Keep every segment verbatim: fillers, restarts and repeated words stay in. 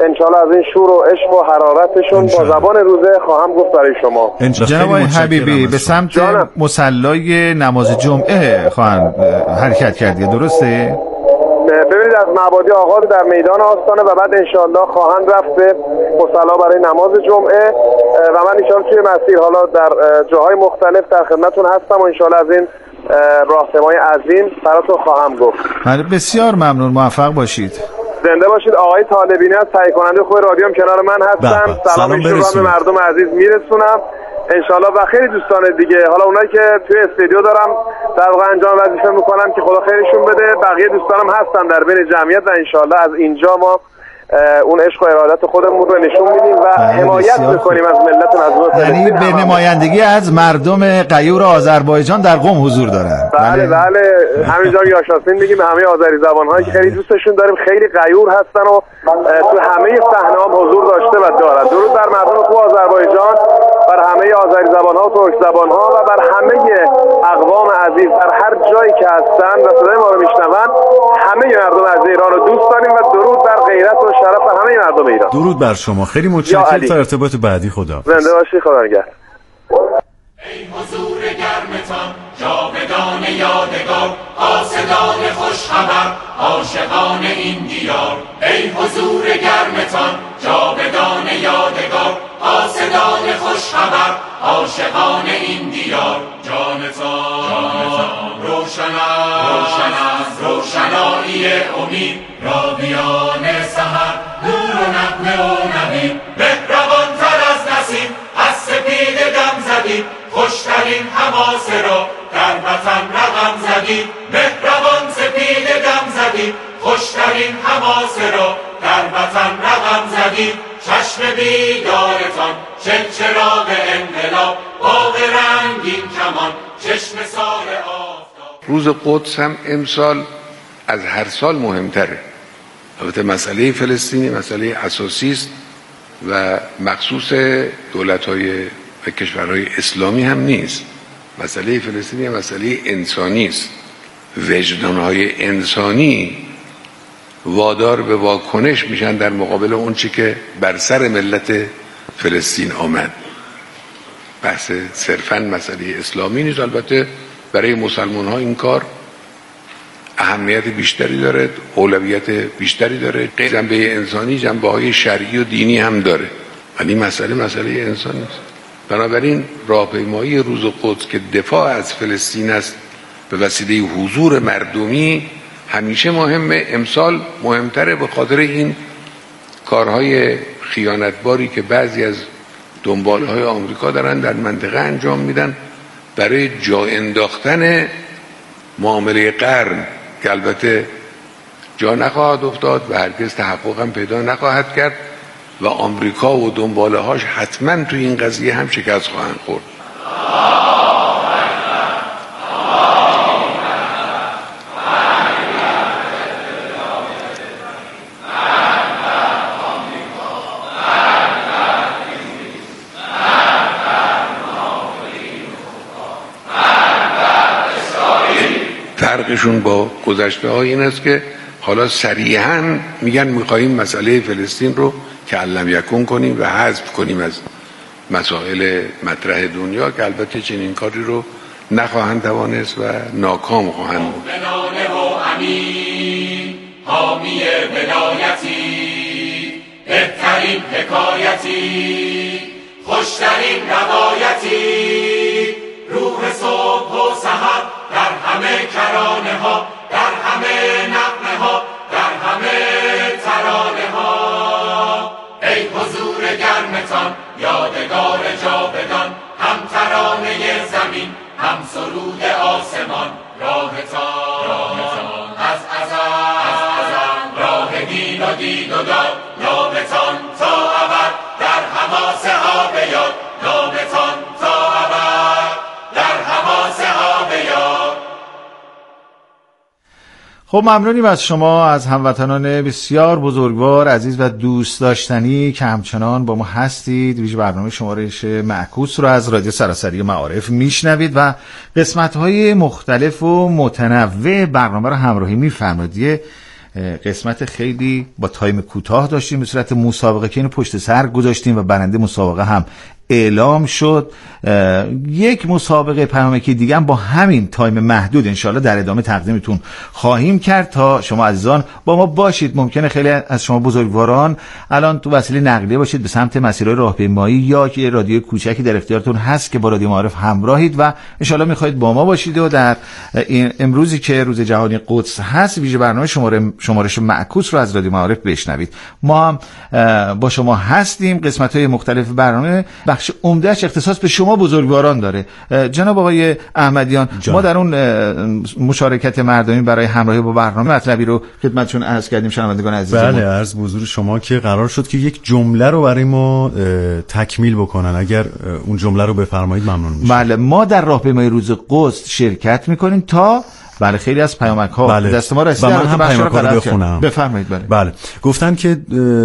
انشالله از این شور و عشق و حرارتشون با زبان روزه خواهم گفت برای شما. جناب آقای حبیبی به سمت مصلای نماز جمعه خواهند حرکت کردید، درسته؟ ببینید از معبادی آغاز در میدان آستانه و بعد انشالله خواهند رفت به مصلی برای نماز جمعه و من انشالله توی مسیر حالا در جاهای مختلف در خدمتتون هستم و انشالله از این راهنمای عظیم براتون خواهم گفت. بسیار ممنون، موفق باشید. زنده باشید. آقای طالبینی از تهیه کننده خوب رادیو هم کنار من هستن. سلام ایشون به مردم عزیز میرسونم انشالله و خیلی دوستان دیگه، حالا اونایی که توی استودیو دارم در واقع انجام وظیفه میکنم که خدا خیرشون بده، بقیه دوستانم هستن در بین جمعیت و انشالله از اینجا ما اون عشق و ارادت خودمون رو نشون میدیم و حمایت میکنیم از ملت مظلوم. یعنی به نمایندگی از مردم غیور آذربایجان در قم حضور دارن. بله بله همینجا یاشاسین میگیم همه آذری زبان‌هایی که خیلی دوستشون داریم، خیلی غیور هستن و تو همه صحنه‌ها حضور داشته و دارن. درود بر مردم خوب آذربایجان، بر همه آذری زبان‌ها و ترک زبان‌ها و بر همه اقوام عزیز در هر جایی که هستن و صدای ما رو میشنون. همه مردم عزیز ایران رو دوست داریم و درود بر غیرت و شرف همه مردم ایران. درود بر شما، خیلی متشکرم. تا ارتباط بعدی، خدا زنده باشی، خدا نگهدار. ای حضور گرمتان جاودان یادگار، قاصدان خوش خبر عاشقان این دیار. ای حضور گرمتان جاودان یادگار، قاصدان خوش خبر عاشقان این دیار. جانتان روشن روشن است روشنایی امید، راویان سحر نور و نغمه و نوید. مهربان تر از نسیم از سپید دم زدید، خوشترین حماسه را در وطن رقم زدید. مهربان سپید دم زدید، خوشترین حماسه را در وطن رقم زدید. چشم بیدارتان چل چراغ انقلاب، باغ رنگین کمان چشم سار آفتاب. روز قدس هم امسال از هر سال مهمتره. البته مسئله فلسطینی مسئله اساسی است و مخصوص دولت‌های و کشورهای اسلامی هم نیست. مسئله فلسطینی مسئله انسانی است. وجدان‌های انسانی وادار به واکنش میشن در مقابل اون چی که بر سر ملت فلسطین آمد. بحث صرفاً مسئله اسلامی نیست. البته برای مسلمان ها این کار اهمیت بیشتری داره، اولویت بیشتری داره. جنبه انسانی جنبه های شرعی و دینی هم داره، ولی مسئله مسئله انسانی است. بنابراین راهپیمایی روز قدس که دفاع از فلسطین است به وسیله حضور مردمی همیشه مهمه. امسال مهمتره به خاطر این کارهای خیانتباری که بعضی از دنبالهای آمریکا دارن در منطقه انجام میدن برای جا انداختن معامله قرن که البته جا نخواهد افتاد و هرگز تحقق هم پیدا نخواهد کرد و آمریکا و دنباله هاش حتما تو این قضیه هم شکست خواهند خورد. فرقشون با گذشته ها این است که حالا صریحاً میگن میخواییم مسئله فلسطین رو که علم یکون کنیم و حذف کنیم از مسائل مطرح دنیا، که البته چنین کاری رو نخواهند توانست و ناکام خواهند بود. بنانه و امین حامی ولایتی، بهترین حکایتی، خوشترین روایتی، روح صبح و سحر در همه کرانه ها، در همه نغمه ها، در همه ترانه ها. ای حضور گرمتان یادگار جاودان، هم ترانه زمین هم سرود آسمان. راهتان راهتان از ازل راه دین و دید و داد، نامتان تا ابد در حماسه ها به یاد. نامتان تا ابد در حماسه ها به یاد. خب ممنونیم از شما، از هموطنان بسیار بزرگوار عزیز و دوست داشتنی که همچنان با ما هستید. ویژه برنامه شمارش معکوس رو از رادیو سراسری معارف میشنوید و قسمت‌های مختلف و متنوع برنامه رو همراهی می‌فرمایید. قسمت خیلی با تایم کوتاه داشتیم به صورت مسابقه که اینو پشت سر گذاشتیم و برنده مسابقه هم اعلام شد. یک مسابقه پیامکی دیگه هم با همین تایم محدود انشالله در ادامه تقدیمتون خواهیم کرد تا شما عزیزان با ما باشید. ممکنه خیلی از شما بزرگواران الان تو وسیله نقلیه باشید به سمت مسیرهای راهپیمایی یا که رادیو کوچکی در اختیارتون هست که با رادیو معارف همراهید و انشالله میخواید با ما باشید و در این امروزی که روز جهانی قدس هست ویژه برنامه شماره شمارش معکوس رو از رادیو معارف بشنوید. ما هم با شما هستیم. قسمت‌های مختلف برنامه بخش عمدهش اختصاص به شما بزرگواران داره. جناب آقای احمدیان جان. ما در اون مشارکت مردمی برای همراهی با برنامه مطلبی رو خدمتتون عرض کردیم شنوندگان عزیز. بله عرض به حضور شما که قرار شد که یک جمله رو برای ما تکمیل بکنن. اگر اون جمله رو بفرمایید ممنون میشم. بله ما در راهپیمایی روز قدس شرکت میکنیم تا بله خیلی از پیامک ها بله. دست ما رسیده. من هم پیامک ها رو بخونم. بفرمایید. بله. بله گفتن که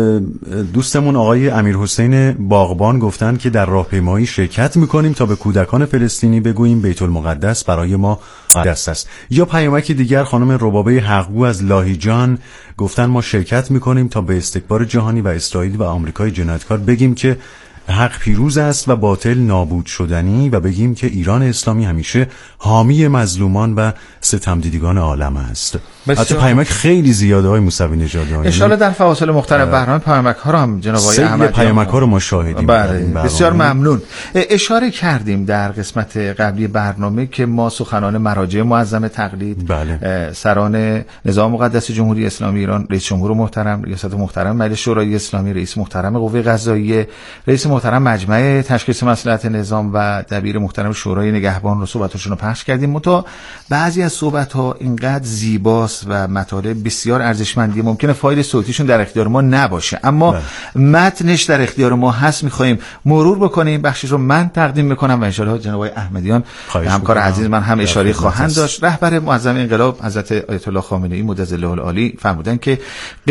دوستمون آقای امیرحسین باغبان گفتن که در راهپیمایی شرکت میکنیم تا به کودکان فلسطینی بگوییم بیت المقدس برای ما مقدس است. یا پیامک دیگر خانم ربابه حقگو از لاهیجان گفتن ما شرکت میکنیم تا به استکبار جهانی و اسرائیل و آمریکای جنایتکار بگیم که حق پیروز است و باطل نابود شدنی و بگیم که ایران اسلامی همیشه حامی مظلومان و ستمدیدگان عالم است. حتی پیامک خیلی زیاده های موسوی نژاد. ان شاء الله در فواصل مختلف برنامه پیامک ها رو هم جناب آقای احمدی پیامک ها رو ما شاهدیم. بله بسیار ممنون. اشاره کردیم در قسمت قبلی برنامه که ما سخنان مراجع معظم تقلید بله. سران نظام مقدس جمهوری اسلامی ایران، رئیس جمهور محترم، ریاست محترم مجلس شورای اسلامی، رئیس محترم قوه قضاییه، رئیس محترم مجمع تشخیص مصلحت نظام و دبیر محترم شورای نگهبان رو صحبتاشون رو پخش کردیم. متو بعضی از صحبت ها اینقدر زیباست و مطالب بسیار ارزشمندی ممکنه فایل صوتیشون در اختیار ما نباشه اما بله. متنش در اختیار ما هست. میخوایم مرور بکنیم. بخشش رو من تقدیم میکنم و ان شاءالله جناب آقای احمدیان همکار عزیز من هم اشاره خواهند داشت. رهبر معظم انقلاب حضرت آیت الله خامنه ای مدظله العالی فرمودن که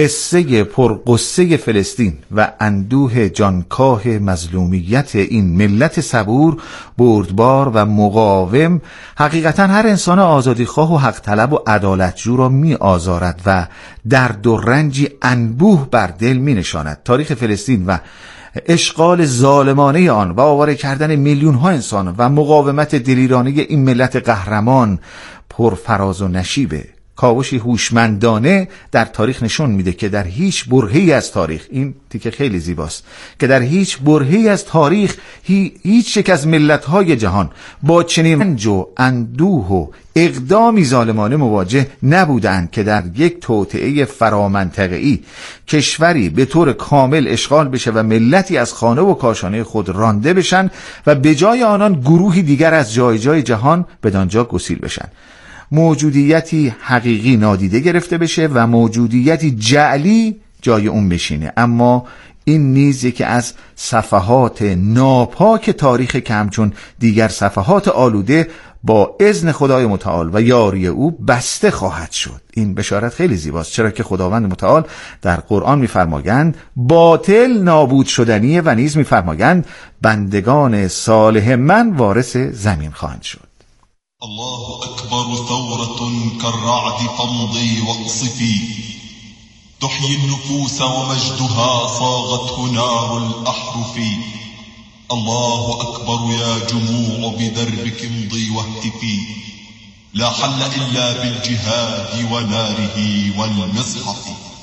قصه پرقصه فلسطین و اندوه جانکاه مظلومیت این ملت صبور، بردبار و مقاوم حقیقتا هر انسان آزادیخواه و حق طلب و عدالتجو را می آزارد و درد و رنجی انبوه بر دل می نشاند. تاریخ فلسطین و اشغال ظالمانه آن و آواره کردن میلیون ها انسان و مقاومت دلیرانه این ملت قهرمان پرفراز و نشیبه. کاوشی هوشمندانه در تاریخ نشون میده که در هیچ برهه‌ای از تاریخ، این تیکه خیلی زیباست، که در هیچ برهه‌ای از تاریخ هی هیچ یک از ملت‌های جهان با چنین رنج و اندوه و اقدامی ظالمانه مواجه نبودند که در یک توطئه فرامنطقه‌ای کشوری به طور کامل اشغال بشه و ملتی از خانه و کاشانه خود رانده بشن و به جای آنان گروهی دیگر از جای جای جهان بدانجا گسیل بشن. موجودیتی حقیقی نادیده گرفته بشه و موجودیتی جعلی جای اون بشینه. اما این نیز یکی از صفحات ناپاک تاریخ که همچون دیگر صفحات آلوده با اذن خدای متعال و یاری او بسته خواهد شد. این بشارت خیلی زیباست، چرا که خداوند متعال در قرآن می‌فرمایند باطل نابود شدنیه و نیز می‌فرمایند بندگان صالح من وارث زمین خواهند شد. الله أكبر ثورة كالرعد فامضي واقصفي تحيي النفوس ومجدها صاغته نار الأحرف. الله أكبر يا جموع بدربك امضي واهتفي لا حل إلا بالجهاد وناره والمصحف.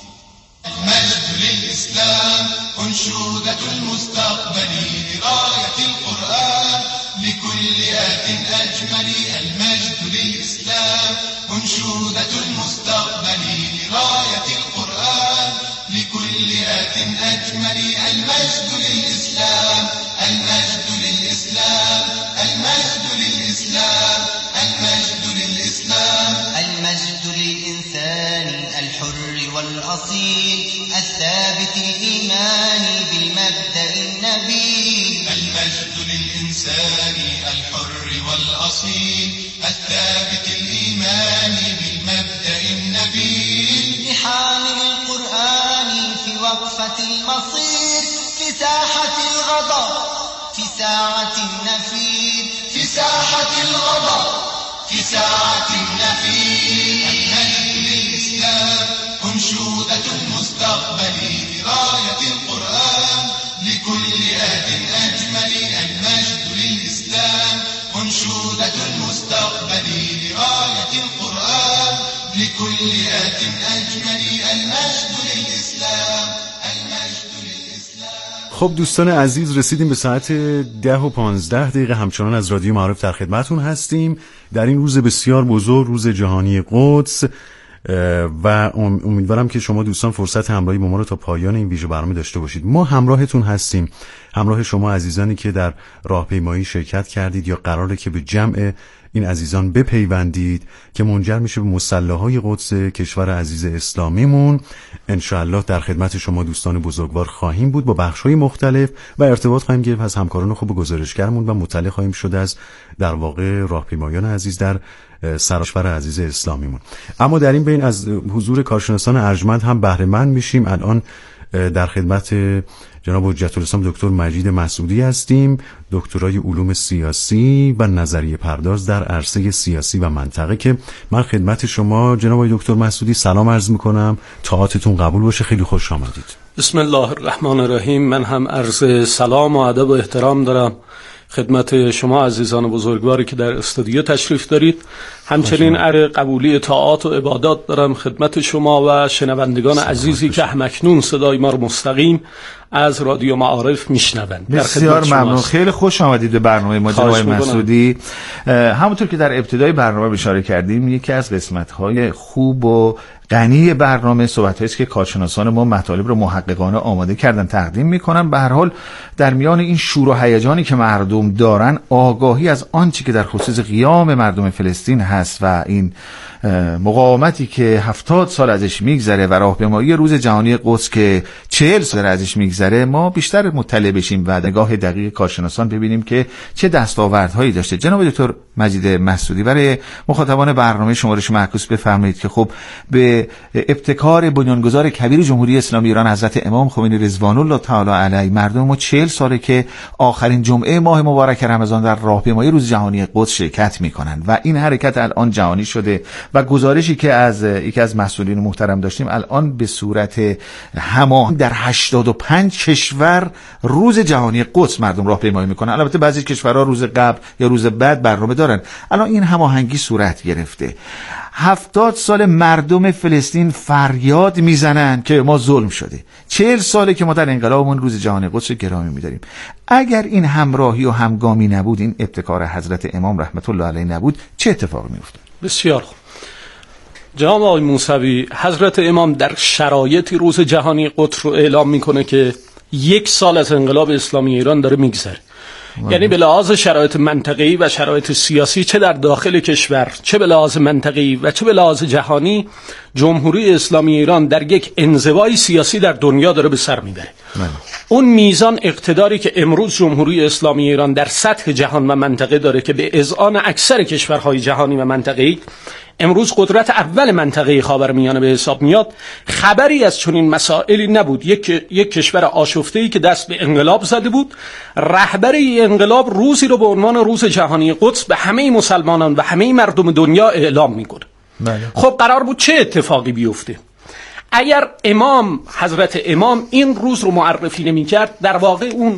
المجد للإسلام أنشودة المستقبل لراية القرآن لكل آت أجمل. المجد للإسلام أنشودة المستقبل لراية القرآن لكل آت أجمل. المجد للإسلام المجد للإسلام المجد للإسلام المجد للإسلام. المجد للإنسان الحر والأصيل الثابت الإيمان بالمبدأ النبيل. المجد للإنسان الحر والأصيل الثابت الإيمان بالمبدأ النبيل. لحامل القرآن في وقفة المصير في ساحة الغضب في ساعة النفير في ساحة الغضب في ساعة النفير. المجد للإسلام أجمل المجد للإسلام المجد للإسلام. خب دوستان عزیز، رسیدیم به ساعت ده و پانزده دقیقه. همچنان از رادیو معارف در خدمتون هستیم در این روز بسیار بزرگ، روز جهانی قدس، و امیدوارم که شما دوستان فرصت همراهی با ما رو تا پایان این ویژه برنامه داشته باشید. ما همراهتون هستیم، همراه شما عزیزانی که در راهپیمایی شرکت کردید یا قراره که به جمع این عزیزان بپیوندید که منجر میشه به مصلاهای قدس کشور عزیز اسلامیمون. انشاءالله در خدمت شما دوستان بزرگوار خواهیم بود با بخش‌های مختلف و ارتباط خواهیم گرفت از همکاران خوب گزارشگرمون و مطلع خواهیم شد از در واقع راهپیمایان عزیز در سراسر عزیز اسلامیمون. اما در این بین از حضور کارشناسان ارجمند هم بهره مند میشیم. الان در خدمت جناب حجت الاسلام دکتر مجید مسعودی هستیم، دکترای علوم سیاسی و نظریه پرداز در عرصه سیاسی و منطقه، که من خدمت شما جناب دکتر مسعودی سلام عرض میکنم. طاعتتون قبول باشه، خیلی خوش آمدید. بسم الله الرحمن الرحیم. من هم عرض سلام و ادب و احترام دارم خدمت شما عزیزان بزرگواری که در استودیو تشریف دارید. همچنین عرض قبولی طاعات و عبادات دارم خدمت شما و شنوندگان عزیزی که همکنون صدای ما رو مستقیم از رادیو معارف میشنوند. بسیار ممنون، خیلی خوش آمدید به برنامه ما جناب مسعودی. همونطور که در ابتدای برنامه اشاره کردیم، یکی از قسمت‌های خوب و غنی برنامه صحبت‌هایی است که کارشناسان ما مطالب رو محققانه آماده کردن تقدیم می‌کنن. به هر حال در میان این شور و هیجانی که مردم دارن، آگاهی از آنچه که در خصوص قیام مردم فلسطین هست و این مقاومتی که هفتاد سال ازش میگذره و راهپیمایی روز جهانی قدس که چهل سال ازش میگذره، ما بیشتر مطلع بشیم و نگاه دقیق کارشناسان ببینیم که چه دستاوردهایی داشته. جناب دکتر مجید مسعودی، برای مخاطبان برنامه شمارش معکوس بفرمایید که خب به ابتکار بنیانگذار کبیر جمهوری اسلامی ایران حضرت امام خمینی رضوان الله تعالی علیه، مردم ما چهل ساله که آخرین جمعه ماه مبارک رمضان در راهپیمایی روز جهانی قدس شرکت میکنن و این حرکت الان جهانی شده و گزارشی که از یکی از مسئولین محترم داشتیم، الان به صورت هماهنگ در هشتاد و پنج کشور روز جهانی قدس مردم راهپیمایی میکنن. البته بعضی کشورها روز قبل یا روز بعد برنامه دارن. الان این هماهنگی صورت گرفته. هفتاد سال مردم فلسطین فریاد میزنن که ما ظلم شده. چهل ساله که ما در انقلابمون روز جهانی قدس گرامی میداریم. اگر این همراهی و همگامی نبود، این ابتکار حضرت امام رحمت الله علیه نبود، چه اتفاقی میافتاد؟ بسیار خوب. جناب آقای موسوی، حضرت امام در شرایطی روز جهانی قدس رو اعلام میکنه که یک سال از انقلاب اسلامی ایران داره میگذره. یعنی به لحاظ شرایط منطقه‌ای و شرایط سیاسی، چه در داخل کشور، چه به لحاظ منطقه‌ای و چه به لحاظ جهانی، جمهوری اسلامی ایران در یک انزوای سیاسی در دنیا داره به سر میبره. اون میزان اقتداری که امروز جمهوری اسلامی ایران در سطح جهان و منطقه داره که به اذعان اکثر کشورهای جهانی و منطقه‌ای امروز قدرت اول منطقه خاورمیانه به حساب میاد، خبری از چنین مسائلی نبود. یک یک کشور آشفته‌ای که دست به انقلاب زده بود، رهبر این انقلاب روزی رو به عنوان روز جهانی قدس به همه مسلمانان و همه مردم دنیا اعلام میکنه. خب قرار بود چه اتفاقی بیفته؟ اگر امام حضرت امام این روز رو معرفی نمی‌کرد، در واقع اون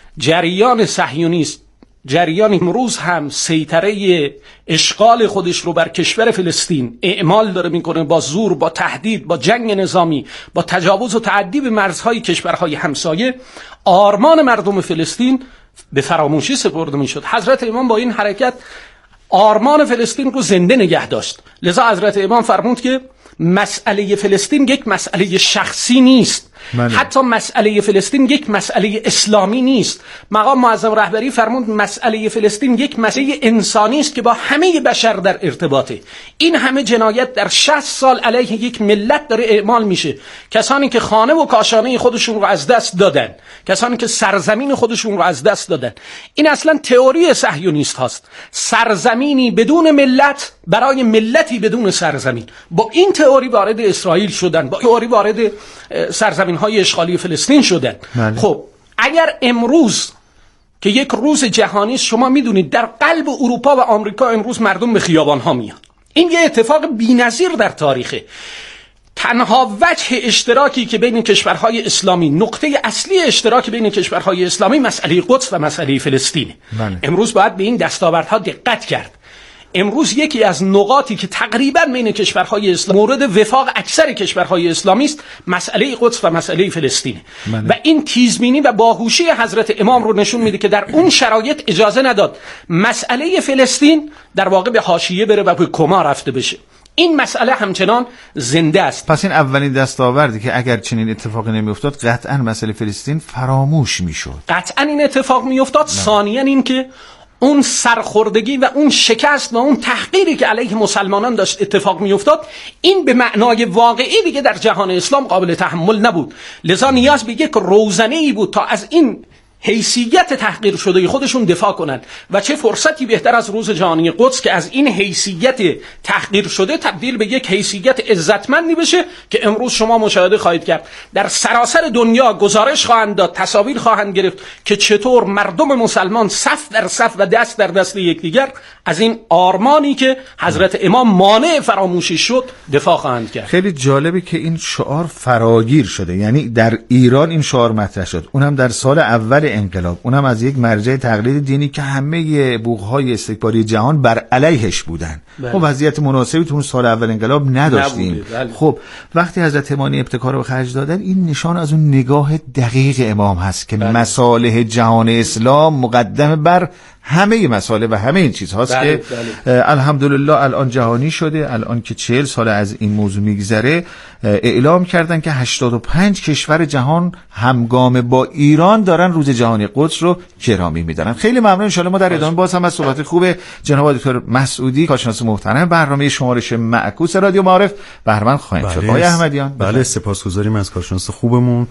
جریان صهیونیست، جریان امروز هم سیطره اشغال خودش رو بر کشور فلسطین اعمال داره میکنه، با زور، با تهدید، با جنگ نظامی، با تجاوز و تعدی به مرزهای کشورهای همسایه، آرمان مردم فلسطین به فراموشی سپرده میشد. حضرت امام با این حرکت آرمان فلسطین رو زنده نگه داشت. لذا حضرت امام فرمود که مسئله فلسطین یک مسئله شخصی نیست، من. حتی مسئله فلسطین یک مسئله اسلامی نیست. مقام معظم رهبری فرمود مسئله فلسطین یک مسئله انسانی است که با همه بشر در ارتباطه. این همه جنایت در شصت سال علیه یک ملت داره اعمال میشه. کسانی که خانه و کاشانه خودشون رو از دست دادن، کسانی که سرزمین خودشون رو از دست دادن. این اصلا تئوری صهیونیست هاست. سرزمینی بدون ملت برای ملتی بدون سرزمین. با این تئوری وارد اسرائیل شدن، با تئوری وارد سرزمین های اشغالی فلسطین شدن. بله. خب اگر امروز که یک روز جهانی است، شما میدونید در قلب اروپا و آمریکا امروز مردم به خیابان ها میان. این یه اتفاق بی‌نظیر در تاریخه. تنها وجه اشتراکی که بین کشورهای اسلامی، نقطه اصلی اشتراک بین کشورهای اسلامی مسئله قدس و مسئله فلسطینه. بله. امروز باید به این دستاوردها دقت کرد. امروز یکی از نقاطی که تقریبا بین کشورهای اسلام مورد وفاق اکثر کشورهای اسلامی است مسئله قدس و مسئله فلسطین و این تیزبینی و باهوشی حضرت امام رو نشون میده که در اون شرایط اجازه نداد مسئله فلسطین در واقع به حاشیه بره و به کما رفته بشه. این مسئله همچنان زنده است. پس این اولین دستاوردی که اگر چنین اتفاقی نمیافتاد قطعا مسئله فلسطین فراموش میشد. قطعا این اتفاق میافتاد. ثانیاً این که اون سرخوردگی و اون شکست و اون تحقیری که علیه مسلمانان داشت اتفاق میافتاد این به معنای واقعی دیگه در جهان اسلام قابل تحمل نبود. لذا نیاز به یک روزنه‌ای بود تا از این حیثیت تحقیر شده خودشون دفاع کنند و چه فرصتی بهتر از روز جهانی قدس که از این حیثیت تحقیر شده تبدیل به یک حیثیت عزتمندی بشه که امروز شما مشاهده خواهید کرد در سراسر دنیا گزارش خواهند داد، تصاویر خواهند گرفت که چطور مردم مسلمان صف در صف و دست در دست یکدیگر از این آرمانی که حضرت امام مانع فراموشی شد دفاع خواهند کرد. خیلی جالبه که این شعار فراگیر شده، یعنی در ایران این شعار مطرح شد، اونم در سال اول انقلاب، اونم از یک مرجع تقلید دینی که همه بوق‌های استکباری جهان بر علیهش بودن. بله. خب وضعیت مناسبی تو اون سال اول انقلاب نداشتیم. بله. خب وقتی حضرت امامی ابتکار رو خرج دادن این نشان از اون نگاه دقیق امام هست که بله. مصالح جهان اسلام مقدم بر همه مسائل و همه این چیز هاست بله، که بله. الحمدلله الان جهانی شده. الان که چهل سال از این موضوع میگذره اعلام کردن که هشتاد و پنج کشور جهان همگام با ایران دارن روز جهانی قدس رو گرامی میدارن. خیلی ممنون. ان شاءالله ما در ادامه باز هم از صحبت خوب جناب دکتر مسعودی کارشناس محترم برنامه شمارش معکوس رادیو معارف بهره مند خواهیم شد. آقای احمدیان بله سپاسگزاریم از کارشناس خوبمون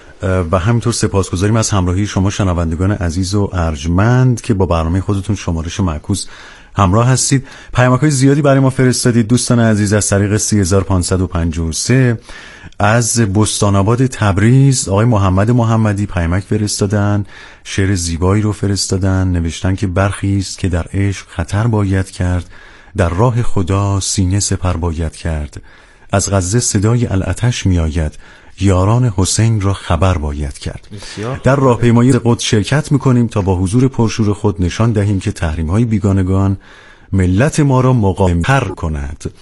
و همینطور سپاسگزاریم از همراهی شما شنوندگان عزیز و ارجمند که با برنامه خودتون شمارش معکوس همراه هستید. پیامک‌های زیادی برای ما فرستادید دوستان عزیز از طریق سه هزار و پانصد و پنجاه و سه. از بستان آباد تبریز آقای محمد محمدی پیامک فرستادن، شعر زیبایی رو فرستادن، نوشتن که برخی است که در عشق خطر باید کرد، در راه خدا سینه سپر باید کرد، از غزه صدای العتش می آید، یاران حسین را خبر باید کرد. بسیار. در راهپیمایی قدس شرکت میکنیم تا با حضور پرشور خود نشان دهیم که تحریم‌های بیگانگان ملت ما را مقاومتر کند.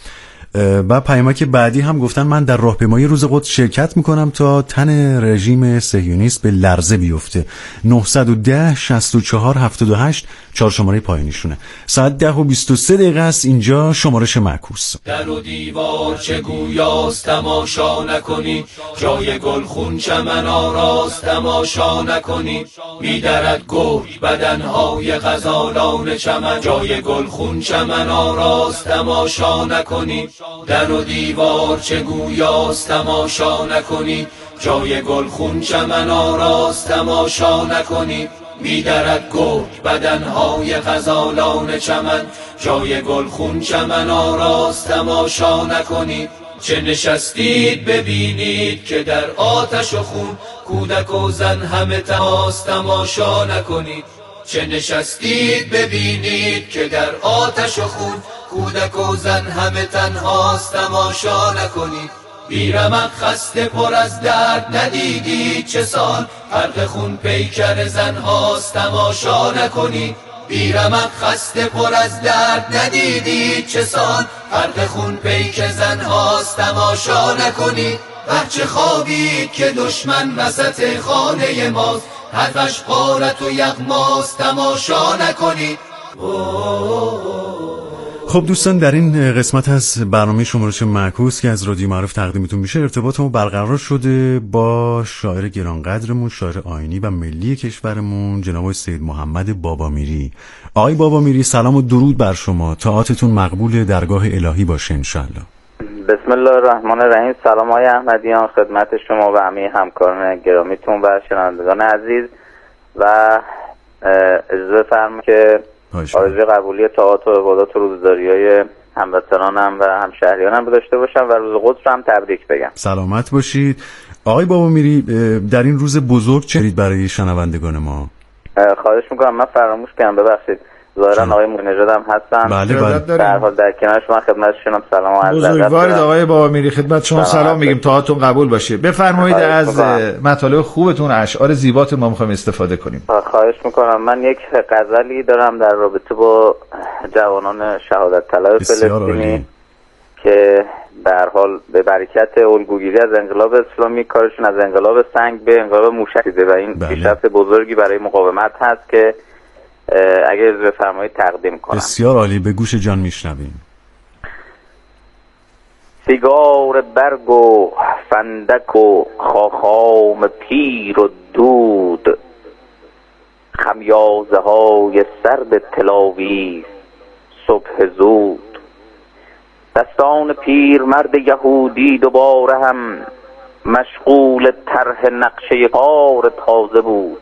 و پیامک بعدی هم گفتن من در راهپیمایی روز قدس شرکت میکنم تا تن رژیم صهیونیست به لرزه بیفته. نهصد و ده شصت و چهار هفتاد و هشت چهار شماره پایینیشونه. ساعت ده و بیست و سه دقیقه است اینجا شمارش معکوس. در و دیوار چه گویاست تماشا نکنی، جای گلخون چمن آراست تماشا نکنی، میدرد گرگ بدنهای غزالان چمن، جای گلخون چمن آراست تماشا نکنی، در و دیوار چه گویاست تماشا نکنی، جای گلخون چمن آراست تماشا نکنی، میدرد گرگ بدنهای غزالان چمن، جای گلخون چمن آراست تماشا نکنی، چه نشستید ببینید که در آتش و خون کودک و زن همه تماس تماشا نکنید، چه نشستید ببینید که در آتش و خون کودک و زن همه تنهاست تماشا نکنید، بیرمق خسته پر از درد ندیدید چه سال غرق خون پیکر زن هاست تماشا نکنید، بیرمق خسته پر از درد ندیدید چه سال غرق خون پیکر زن هاست تماشا نکنید، بچه خوابید که دشمن وسط خانه ماست، حرفش غارت و یغماست تماشا نکنید. خب دوستان در این قسمت از برنامه شمارش معکوس که از رادیو معارف تقدیمتون میشه ارتباط ما برقرار شده با شاعر گرانقدرمون، شاعر آیینی و ملی کشورمون جناب سید محمد بابامیری. آقای بابامیری سلام و درود بر شما، طاعاتتون مقبول درگاه الهی باشه انشالله. بسم الله الرحمن الرحیم. سلام های احمدیان خدمت شما و همه همکاران گرامیتون و شنوندگان عزیز و اجازه فرمایید که آرزوی قبولی طاعات و عبادات و روزداری‌های هموطنانم و همشهریانم رو داشته باشم و روز قدس رو هم تبریک بگم. سلامت باشید. آقای بابامیری در این روز بزرگ چه دارید برای شنوندگان ما؟ خواهش میکنم من فراموش کردم ببخشید. ظاهرا آقای موینژاد هم هستن. بله بله. در حال در کنار شما خدمتشونم سلام و عرض ادب. بزرگوارید آقای بابامیری، خدمت شما سلام میگیم، تاهاتون قبول باشه. بفرمایید از مطالب خوبتون، اشعار زیباتون ما میخوایم استفاده کنیم. خواهش میکنم. من یک غزلی دارم در رابطه با جوانان شهادت طلب فلسطینی که به هر حال به برکت الگوگیری از انقلاب اسلامی کارشون از انقلاب سنگ به انقلاب موشک شده و این پیشرفت بزرگی برای مقاومت هست که اگر بفرمایید تقدیم کنم. بسیار عالی، به گوش جان میشنویم. سیگار برگ و فندک و خاخام پیر و دود، خمیازه های سرد تلاویز صبح زود، دستان پیر مرد یهودی دوباره هم مشغول طرح نقشه پار تازه بود.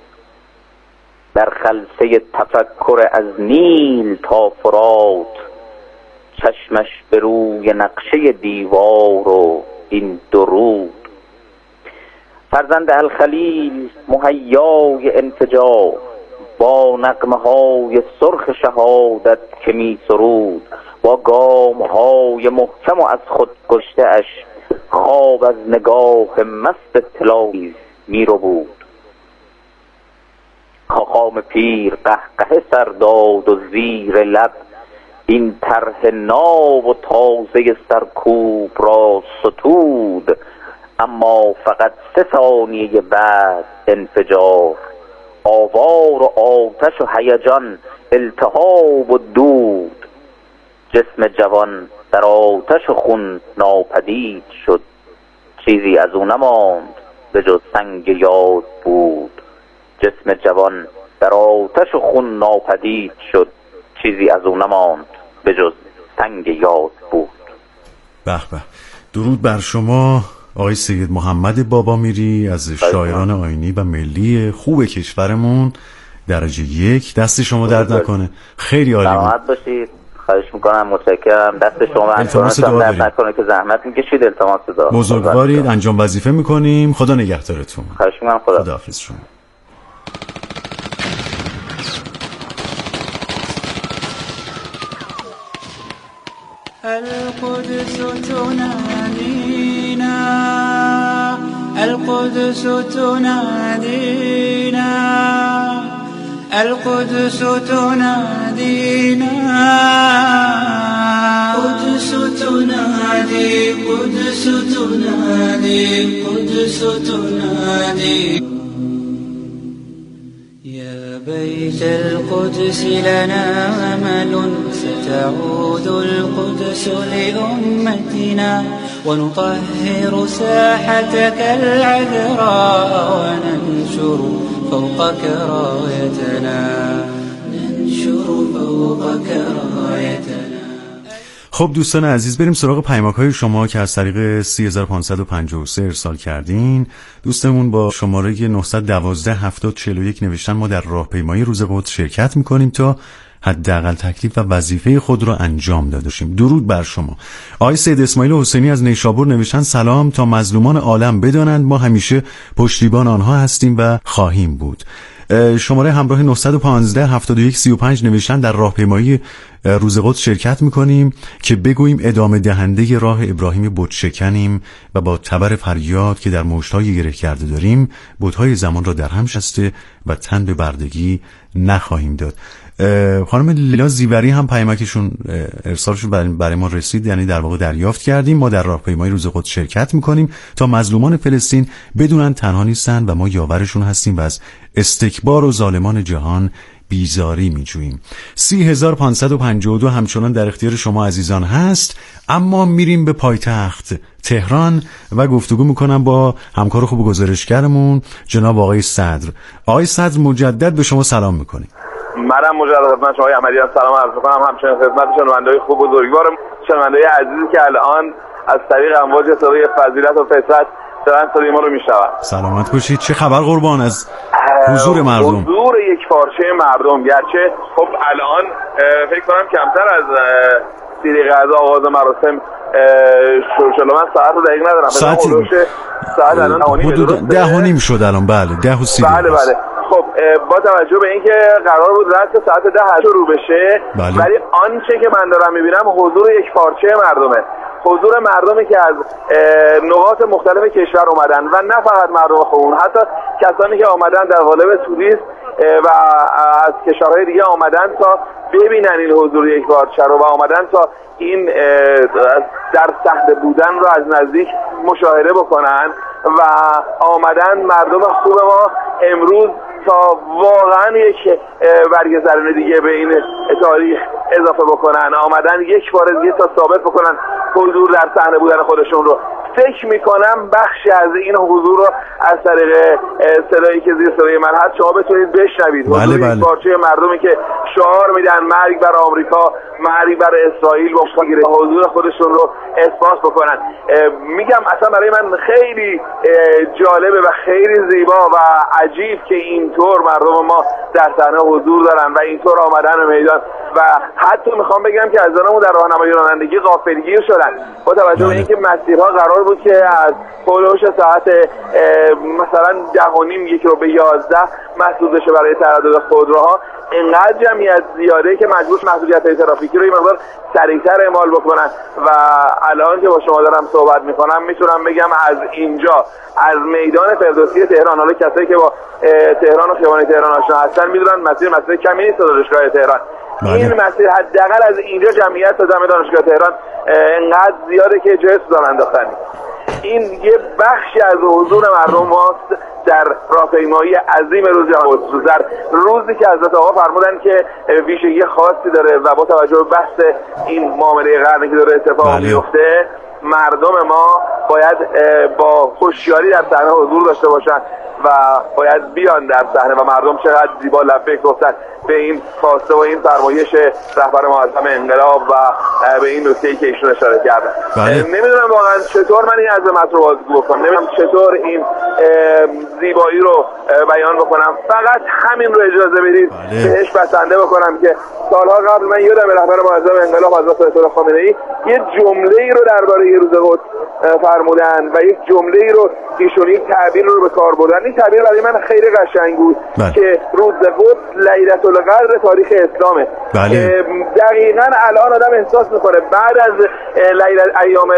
در خلسه تفکر از نیل تا فرات، چشمش به روی نقشه دیوار و این درود. فرزند الخلیل مهیای انفجار، با نغمه های سرخ شهادت که می سرود، با گام های محکم و از خود کشته اش خواب از نگاه مست تلاویز می رو بود. خاخام پیر قهقه سرداد و زیر لب این طرح ناب و تازه سرکوب را ستود، اما فقط سه ثانیه بعد انفجار، آوار و آتش و هیجان، التهاب و دود. جسم جوان در آتش و خون ناپدید شد، چیزی از او نماند به جز سنگ یاد بود. جسم جوان در آتش و خون ناپدید شد، چیزی از او نماند به جز سنگ یاد بود. به به، درود بر شما آقای سید محمد بابامیری از شاعران آیینی و ملی خوب کشورمون، درجه یک. دست شما درد نکنه، خیلی عالی بود. سلامت باشید. خواهش میکنم، متشکرم. دست شما التماس دعا درد نکنه که زحمت میکشید. التماس دعا. بزرگوارید، انجام وظیفه میکنیم. خدا نگهدارتون. خواهش میکنم. خدا خداحافظ شما. القدس تنادينا، القدس تنادينا، القدس تنادينا، قدس تنادي، قدس تنادي، قدس تنادي. يا بيت القدس لنا أمل، ستعود القدس لأمتنا، ونطهر ساحتك العذراء، وننشر فوقك رايتنا، ننشر فوقك رايتنا. خب دوستان عزیز، بریم سراغ پیامک‌های شما که از طریق سه هزار و پانصد و پنجاه و سه ارسال کردین. دوستمون با شماره نه یک دو هفتاد چهل و یک نوشتن ما در راهپیمایی روز قدس شرکت می‌کنیم تا حداقل تکلیف و وظیفه خود را انجام داده باشیم. درود بر شما. آقای سید اسماعیل حسینی از نیشابور نوشتن سلام، تا مظلومان عالم بدانند ما همیشه پشتیبان آنها هستیم و خواهیم بود. شماره همراه نه یک پنج هفتاد و یک سی و پنج نوشتن در راهپیمایی روز قدس شرکت میکنیم که بگوییم ادامه دهنده راه ابراهیم بت شکنیم و با تبر فریاد که در مشتای گره کرده داریم بت‌های زمان را در هم شسته و تن به بردگی نخواهیم داد. خانم لیلا زیوری هم پیامکشون ارسالشون برای ما رسید، یعنی در واقع دریافت کردیم. ما در راهپیمایی روز قدس شرکت میکنیم تا مظلومان فلسطین بدونن تنها نیستن و ما یاورشون هستیم و از استکبار و ظالمان جهان بیزاری میجوییم. سی هزار پانصد و پنجاه و دو همچنان در اختیار شما عزیزان هست، اما میریم به پایتخت تهران و گفتگو میکنم با همکار خوب گزارشگرمون جناب آقای صدر. آقای صدر مجدد به شما سلام میکنیم. منم مجدد خدمت شما احمدیان سلام عرض می‌کنم، همچنین خدمت شنونده‌های خوب و بزرگوار، شنونده‌های عزیزی که الان از طریق امواج صدای فضیلت و فطرت دارن صدای ما رو میشنون. سلامت باشید. چه خبر قربان از حضور مردم؟ حضور یک پارچه مردم، گرچه خب الان فکر کنم کمتر از سی دقیقه از آغاز مراسم شروع من ساعت رو دقیق ندارم، ساعت ساعت الان حدود ده و نیم شد الان. بله ده و سی بله بله. خب با توجه به اینکه قرار بود رقص ساعت ده شروع بشه، بله. ولی آنچه که من دارم میبینم حضور یک پارچه مردمه، حضور مردمی که از نقاط مختلف کشور اومدن و نه فقط مردم خون، حتی کسانی که آمدن در قالب توریست و از کشورهای دیگه آمدن تا ببینن این حضور یک پارچه رو و آمدن تا این در صحنه بودن رو از نزدیک مشاهده بکنن و آمدن مردم خوب ما امروز تا واقعا یک برگ زرین دیگه به این تاریخ اضافه بکنن، آمدن یک بار دیگه تا ثابت بکنن حضور در صحنه بودن خودشون رو. فکر میکنم بخشی از این حضور رو از طریق صدایی که زیر صدای من هست شما بتونید بشنوید. بله حضور بله. این پارچه مردمی که شعار میدن مرگ بر آمریکا، مرگ بر اسرائیل، با حضور خودشون رو اثبات بکنن. میگم اصلا برای من خیلی جالبه و خیلی زیبا و عجیب که اینطور مردم ما در صحنه حضور دارن و اینطور آمدن به میدان و حتی میخوام بگم که از آنمون در راهنمایی رانندگی غافلگیر شدن با توجه به اینکه مسیرها قرار بود که از هولوش ساعت مثلا ده و نیم یک رو به یازده محدود بشه برای تردد خودروها، اینقدر جمعیت زیاده که مجبور محدودیت‌های ترافیکی رو یه مقدار سریعتر اعمال بکنن و الان که با شما دارم صحبت میکنم میتونم بگم از اینجا از میدان فردوسی تهران، حالا کسایی که با تهران و خیابان تهران آشنا هستن میدونن مسیر مسیر کمی نیست دانشگاه تهران. بله. این مسیر حداقل از اینجا جمعیت تا دم دانشگاه تهران انقدر زیاده که جای سوزان انداختن. این یه بخشی از حضور مردم ماست در راهپیمایی عظیم روز جهانی قدس، در روزی که حضرت آقا فرمودن که ویژگی خاصی داره و با توجه به بحث این معامله قرنی که داره اتفاق بله. میفته، مردم ما باید با هوشیاری در صحنه حضور داشته باشن و باید بیان در صحنه و مردم چقدر زیبا لبیک گفتن به این خواسته و این فرمایش رهبر معظم انقلاب و به این نکته‌ای که ایشون اشاره کردن. نمیدونم واقعا چطور من این عظمت رو بازگو بکنم، نمیدونم چطور این زیبایی رو بیان بکنم، فقط همین رو اجازه بدید بهش بسنده بکنم که سالها قبل من یادم رهبر معظم انقلاب حضرت آیت الله خامنه‌ای یه جمله‌ای رو درباره روز قدس فرمودن و یک جمله‌ای رو ایشون یک تعبیر رو به کار بردن. این تعبیر برای من خیلی قشنگ بود بله. که روز قدس لیلة القدر تاریخ اسلامه. بله. دقیقاً الان آدم احساس میکنه بعد از لیلة ایام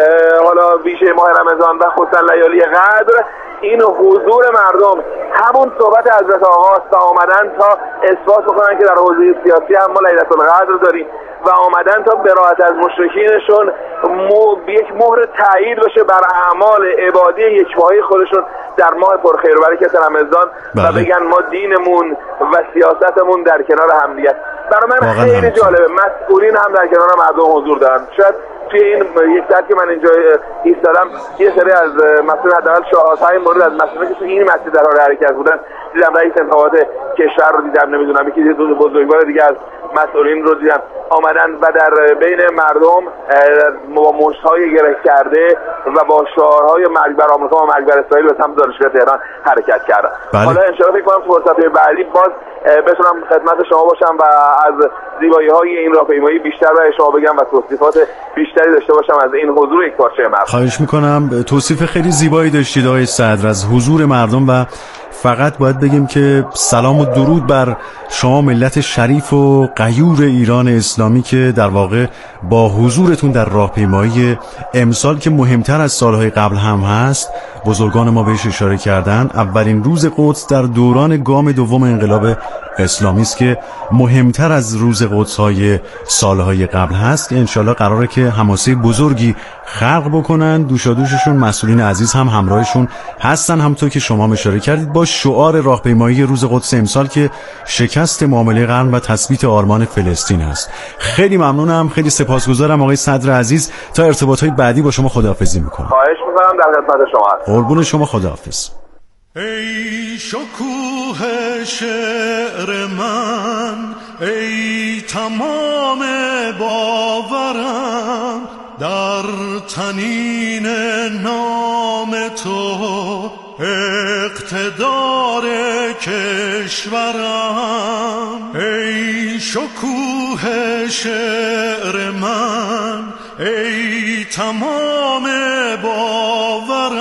حالا ویژه ماه رمضان و خصوصا لیالی قدر این حضور مردم همون صحبت حضرت آقاست و آمدن تا اثبات بکنن که در حوزه سیاسی هم ما لیلة القدر داریم و آمدن تا براءت از مشرکینشون مو یک مهر تایید بشه بر اعمال عبادی یکماهی خودشون در ماه پرخیر و برکت رمضان و بگن ما دینمون و سیاستمون در کنار هم دیگه. برای من خیلی جالبه مسئولین هم در کنار مردم حضور دارن. شاید توی این یک ساعت که من اینجا ایستادم یه سری از مسئولین حداقل شاهدهای مورد از مسئولین که توی این مسیر در حال حرکت بودن دیدم، رئیس انتخابات کشور رو دیدم، نمیدونم یکی دو بزرگوار دیگه از مسئولین رو دیدم آمدن و در بین مردم با مشت‌های گره کرده و با شعارهای مرگ بر آمریکا و مرگ بر اسرائیل به سمت دانشگاه تهران حرکت کردن. بله. حالا ان شاءالله فکر کنم فرصت‌های بعدی باز بتونم خدمت شما باشم و از زیبایی‌های این راهپیمایی بیشتر برای شما بگم و توصیفات بیشتری داشته باشم از این حضور یک پارچه مردم. خواهش می‌کنم. توصیف خیلی زیبایی داشتید آقای صدر از حضور مردم و فقط باید بگیم که سلام و درود بر شما ملت شریف و غیور ایران اسلامی که در واقع با حضورتون در راهپیمایی امسال که مهمتر از سالهای قبل هم هست، بزرگان ما بهش اشاره کردن، اولین روز قدس در دوران گام دوم انقلاب اسلامی است که مهمتر از روز قدس های سالهای قبل هست که انشالله قراره که حماسه بزرگی خلق بکنن. دوشادوششون مسئولین عزیز هم همراهشون هستن، همونطور که شما اشاره کردید، با شعار راهپیمایی روز قدس امسال که شکست معامله قرن و تثبیت آرمان فلسطین است. خیلی ممنونم، خیلی سپاسگزارم آقای صدر عزیز. تا ارتباطات بعدی با شما خداحافظی میکنم. خواهش میکنم، در خدمت شما هستم. قربون شما، خداحافظ. ای شکوه شعر من، ای تمام باورم، در تنین نام تو اقتدار کشورم. ای شکوه شعر من، ای تمام